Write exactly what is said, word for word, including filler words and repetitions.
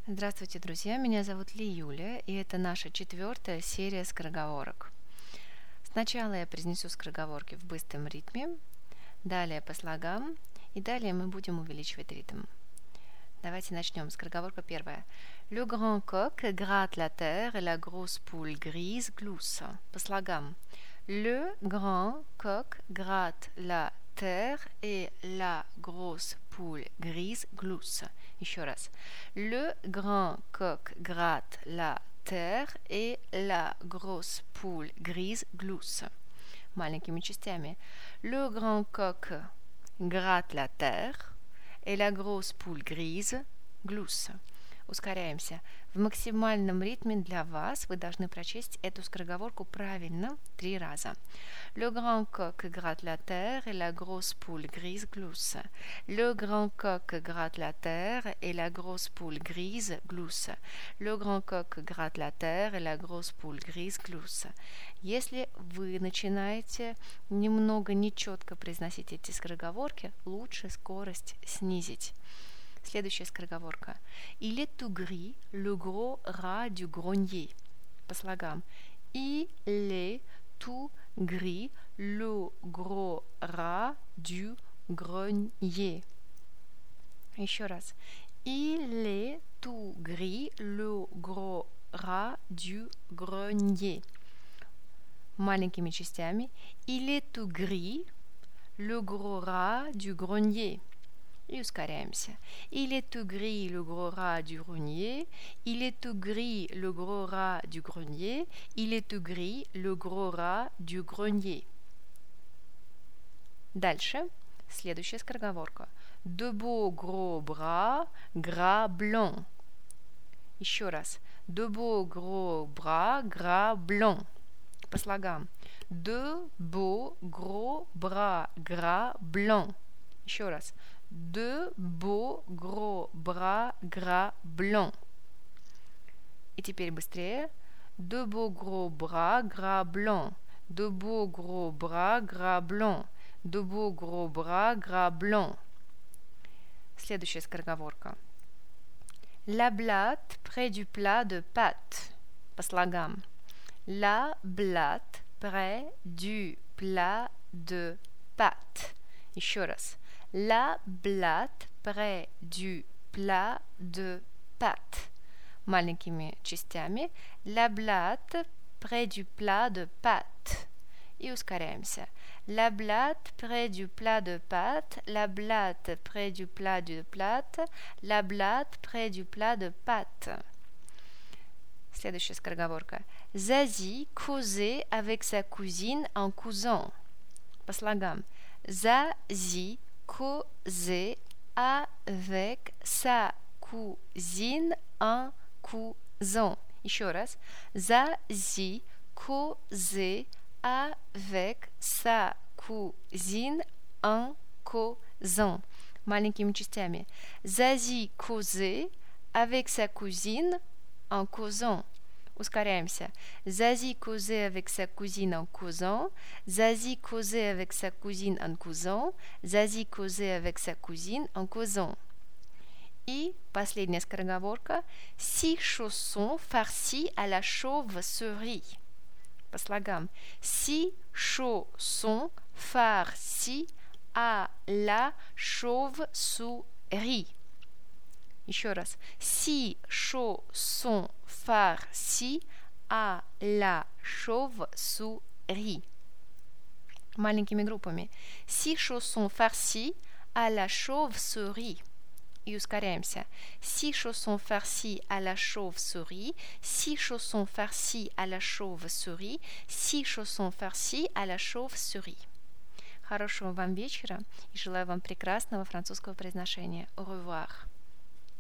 Здравствуйте, друзья! Меня зовут Ли Юля, и это наша четвертая серия скороговорок. Сначала я произнесу скороговорки в быстром ритме, далее по слогам, и далее мы будем увеличивать ритм. Давайте начнем. Скороговорка первая. Le grand coq gratte la terre et la grosse poule grise glousse. По слогам. Le grand coq gratte la terre et la grosse poule grise glousse. Еще раз. Le grand coq gratte la terre et la grosse poule grise glousse. Маленькими частями. Le grand coq gratte la terre et la grosse poule grise glousse. Ускоряемся. В максимальном ритме для вас вы должны прочесть эту скороговорку правильно три раза. Le grand coq gratte la terre et la grosse poule grise glousse. Le grand coq gratte la terre et la grosse poule grise glousse. Le grand coq gratte la terre et la grosse poule grise glousse. Если вы начинаете немного нечетко произносить эти скороговорки, лучше скорость снизить. Следующая скороговорка. Il est tout gris, le gros rat du grenier. По слогам. Il est tout gris, le gros rat du grenier. Еще раз. Il est tout gris, le gros rat du grenier. Маленькими частями. Il est tout gris, le gros rat du grenier. И ускоряемся. Il est tout gris, le gros rat du grenier. Il est tout gris, le gros rat du grenier. Il est tout gris, le gros rat du grenier. Дальше. Следующая скороговорка. De beaux gros bras, gras blanc. Еще раз. De beaux gros bras, gras blanc. По слогам. De beaux gros bras, gras blanc. Еще раз. De beaux gros bras gras blancs. И теперь быстрее. De beaux gros bras gras blancs. De beaux gros bras gras blancs. De beaux gros bras gras blancs. Следующая скороговорка. La blatte près du plat de pâtes. По слогам. La blatte près du plat de pâtes. Еще раз. La blatte près du plat de pâtes. Маленькими частями. La blatte près du plat de pâtes. И ускоряемся. La blatte près du plat de pâtes. La blatte près du plat de pâtes. La blatte près du plat de pâtes. Следующая скороговорка. Zazie causait avec sa cousine en cousant. По слогам. Zazie causait avec sa cousine en causant. Еще раз. Zazie causait avec sa cousine en causant. Маленькими частями. Zazie causait avec sa cousine en causant. Ускоряемся. Zazie causait avec sa cousine en causant. Zazie causait avec sa cousine en causant. Zazie causait avec sa cousine en causant. И последняя скороговорка. Six chaussons farcis à la chauve-souris. По слогам. Six chaussons farcis à la chauve-souris. Еще раз. Six chaussons farcis à la chauve-souris. Маленькими группами. Six chaussons farcis à la chauve-souris. И ускоряемся. Six chaussons farcis à la chauve-souris. Six chaussons farcis à la chauve-souris. Six chaussons farcis à la chauve-souris. Хорошего вам вечера и желаю вам прекрасного французского произношения. Au revoir.